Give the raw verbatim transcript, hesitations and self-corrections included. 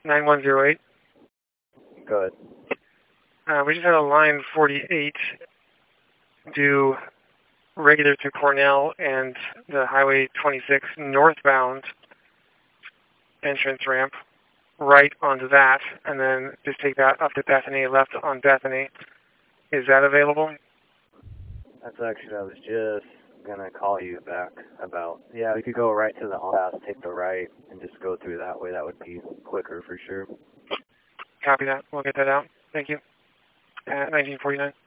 nine one zero eight. Go ahead. Uh, we just had a line forty-eight due regular to Cornell and the Highway twenty-six northbound entrance ramp right onto that, and then just take that up to Bethany, left on Bethany. Is that available? That's actually, I was just going to call you back about, yeah, we could go right to the on-pass, take the right, and just go through that way. That would be quicker for sure. Copy that. We'll get that out. Thank you. At nineteen forty-nine.